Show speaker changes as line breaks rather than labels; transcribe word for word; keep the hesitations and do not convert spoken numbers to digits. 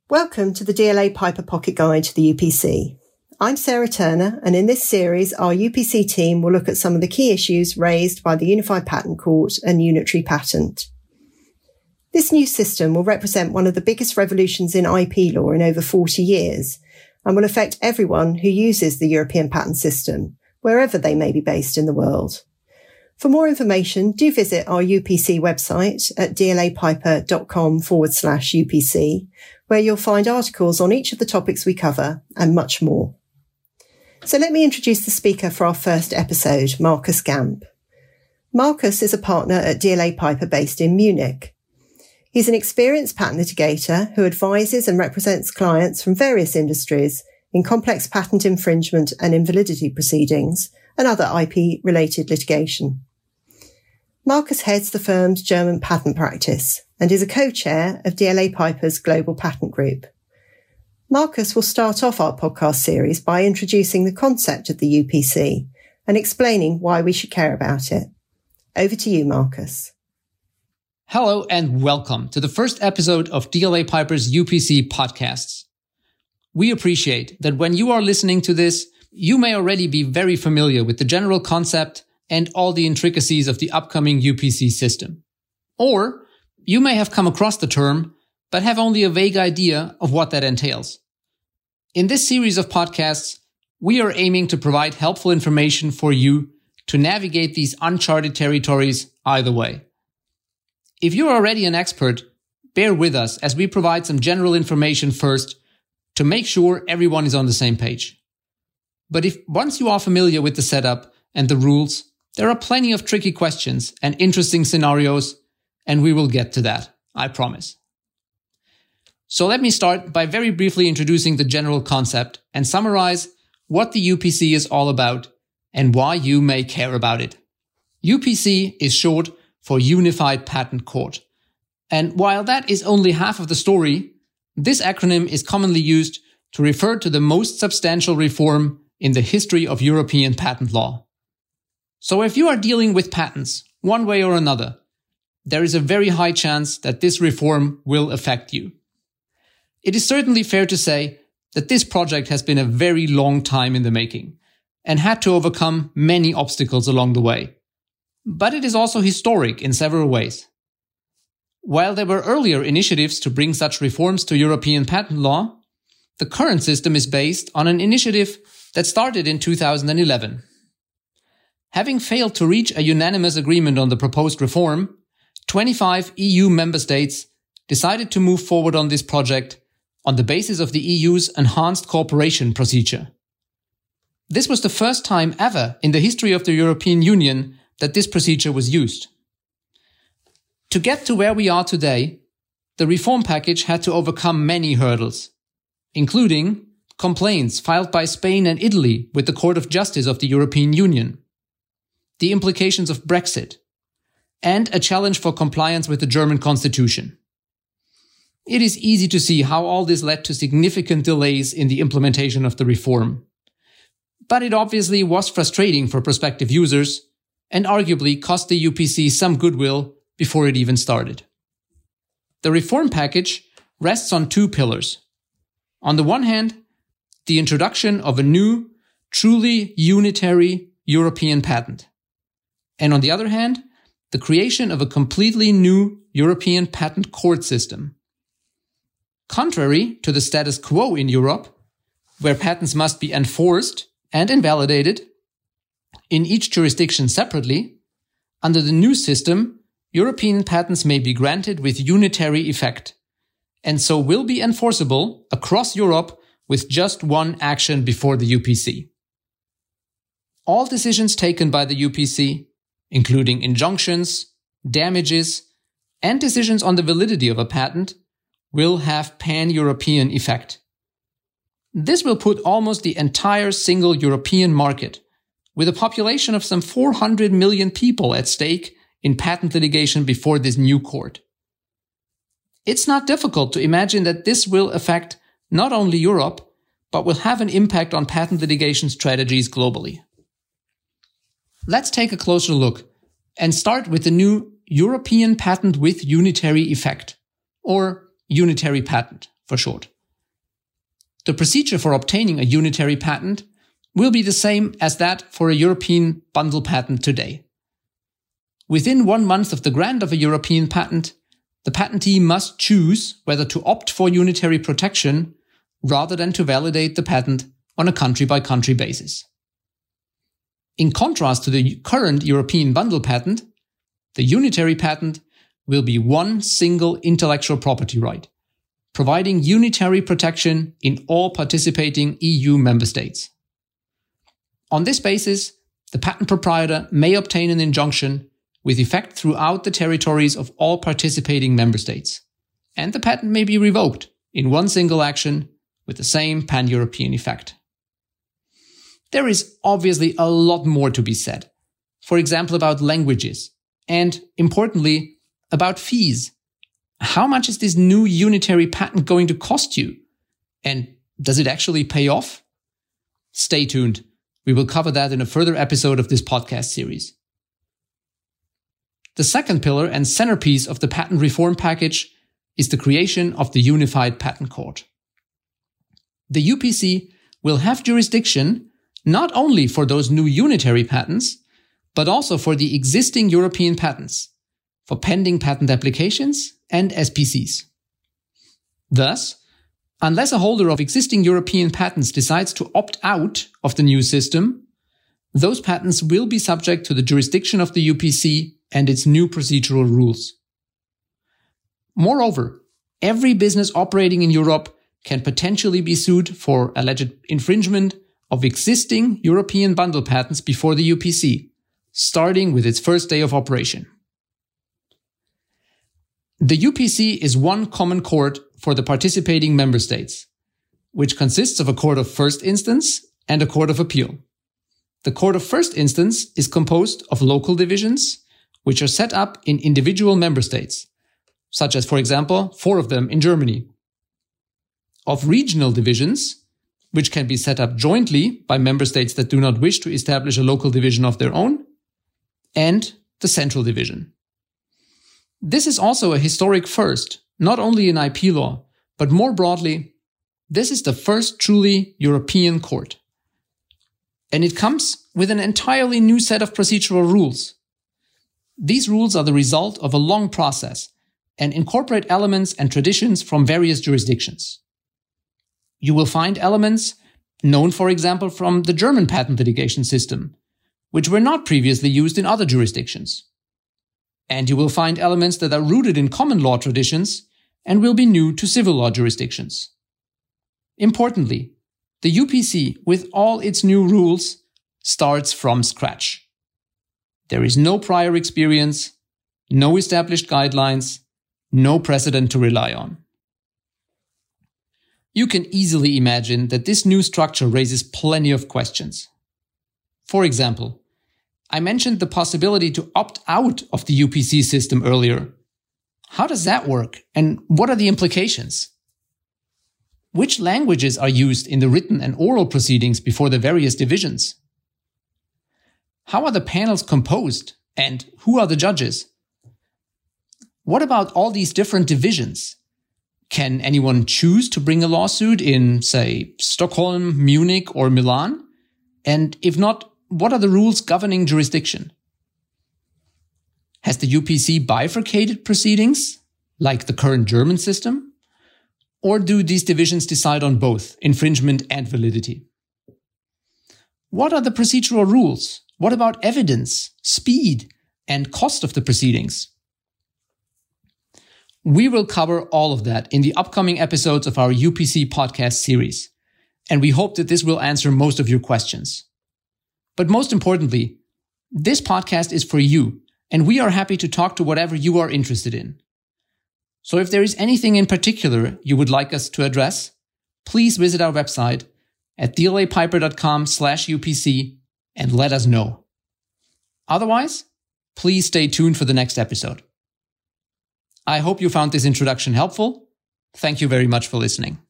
Welcome to the D L A Piper Pocket Guide to the U P C. I'm Sarah Turner, and in this series, our U P C team will look at some of the key issues raised by the Unified Patent Court and Unitary Patent. This new system will represent one of the biggest revolutions in I P law in over forty years, and will affect everyone who uses the European patent system, wherever they may be based in the world. For more information, do visit our U P C website at dlapiper.com forward slash UPC, where you'll find articles on each of the topics we cover and much more. So let me introduce the speaker for our first episode, Markus Gamp. Markus is a partner at D L A Piper based in Munich. He's an experienced patent litigator who advises and represents clients from various industries in complex patent infringement and invalidity proceedings and other I P-related litigation. Markus heads the firm's German patent practice and is a co-chair of D L A Piper's Global Patent Group. Markus will start off our podcast series by introducing the concept of the U P C and explaining why we should care about it. Over to you, Markus.
Hello and welcome to the first episode of D L A Piper's U P C podcasts. We appreciate that when you are listening to this, you may already be very familiar with the general concept and all the intricacies of the upcoming U P C system. Or you may have come across the term, but have only a vague idea of what that entails. In this series of podcasts, we are aiming to provide helpful information for you to navigate these uncharted territories either way. If you're already an expert, bear with us as we provide some general information first to make sure everyone is on the same page. But if once you are familiar with the setup and the rules, there are plenty of tricky questions and interesting scenarios, and we will get to that, I promise. So let me start by very briefly introducing the general concept and summarize what the U P C is all about and why you may care about it. U P C is short for Unified Patent Court. And while that is only half of the story, this acronym is commonly used to refer to the most substantial reform in the history of European patent law. So if you are dealing with patents, one way or another, there is a very high chance that this reform will affect you. It is certainly fair to say that this project has been a very long time in the making and had to overcome many obstacles along the way. But it is also historic in several ways. While there were earlier initiatives to bring such reforms to European patent law, the current system is based on an initiative that started in two thousand eleven. Having failed to reach a unanimous agreement on the proposed reform, twenty-five E U member states decided to move forward on this project on the basis of the E U's enhanced cooperation procedure. This was the first time ever in the history of the European Union that this procedure was used. To get to where we are today, the reform package had to overcome many hurdles, including complaints filed by Spain and Italy with the Court of Justice of the European Union, the implications of Brexit, and a challenge for compliance with the German constitution. It is easy to see how all this led to significant delays in the implementation of the reform. But it obviously was frustrating for prospective users and arguably cost the U P C some goodwill before it even started. The reform package rests on two pillars. On the one hand, the introduction of a new, truly unitary European patent. And on the other hand, the creation of a completely new European patent court system. Contrary to the status quo in Europe, where patents must be enforced and invalidated in each jurisdiction separately, under the new system, European patents may be granted with unitary effect, and so will be enforceable across Europe with just one action before the U P C. All decisions taken by the U P C, including injunctions, damages, and decisions on the validity of a patent, will have pan-European effect. This will put almost the entire single European market, with a population of some four hundred million people at stake in patent litigation before this new court. It's not difficult to imagine that this will affect not only Europe, but will have an impact on patent litigation strategies globally. Let's take a closer look and start with the new European patent with unitary effect, or unitary patent for short. the procedure for obtaining a unitary patent will be the same as that for a European bundle patent today. Within one month of the grant of a European patent, the patentee must choose whether to opt for unitary protection rather than to validate the patent on a country-by-country basis. In contrast to the current European bundle patent, the unitary patent will be one single intellectual property right, providing unitary protection in all participating E U member states. On this basis, the patent proprietor may obtain an injunction with effect throughout the territories of all participating member states, and the patent may be revoked in one single action with the same pan-European effect. There is obviously a lot more to be said, for example about languages, and importantly, about fees. How much is this new unitary patent going to cost you? And does it actually pay off? Stay tuned. We will cover that in a further episode of this podcast series. The second pillar and centerpiece of the patent reform package is the creation of the Unified Patent Court. The U P C will have jurisdiction not only for those new unitary patents, but also for the existing European patents, for pending patent applications and S P Cs. Thus, unless a holder of existing European patents decides to opt out of the new system, those patents will be subject to the jurisdiction of the U P C and its new procedural rules. Moreover, every business operating in Europe can potentially be sued for alleged infringement of existing European bundle patents before the U P C, starting with its first day of operation. The U P C is one common court for the participating member states, which consists of a court of first instance and a court of appeal. The court of first instance is composed of local divisions, which are set up in individual member states, such as, for example, four of them in Germany. Of regional divisions, which can be set up jointly by member states that do not wish to establish a local division of their own, and the central division. This is also a historic first, not only in I P law, but more broadly, this is the first truly European court. And it comes with an entirely new set of procedural rules. These rules are the result of a long process and incorporate elements and traditions from various jurisdictions. You will find elements known, for example, from the German patent litigation system, which were not previously used in other jurisdictions. And you will find elements that are rooted in common law traditions and will be new to civil law jurisdictions. Importantly, the U P C, with all its new rules, starts from scratch. There is no prior experience, no established guidelines, no precedent to rely on. You can easily imagine that this new structure raises plenty of questions. For example, I mentioned the possibility to opt out of the U P C system earlier. How does that work, and what are the implications? Which languages are used in the written and oral proceedings before the various divisions? How are the panels composed, and who are the judges? What about all these different divisions? Can anyone choose to bring a lawsuit in, say, Stockholm, Munich, or Milan? And if not, what are the rules governing jurisdiction? Has the U P C bifurcated proceedings, like the current German system? Or do these divisions decide on both infringement and validity? What are the procedural rules? What about evidence, speed, and cost of the proceedings? We will cover all of that in the upcoming episodes of our U P C podcast series, and we hope that this will answer most of your questions. But most importantly, this podcast is for you, and we are happy to talk to whatever you are interested in. So if there is anything in particular you would like us to address, please visit our website at d l a piper dot com slash U P C and let us know. Otherwise, please stay tuned for the next episode. I hope you found this introduction helpful. Thank you very much for listening.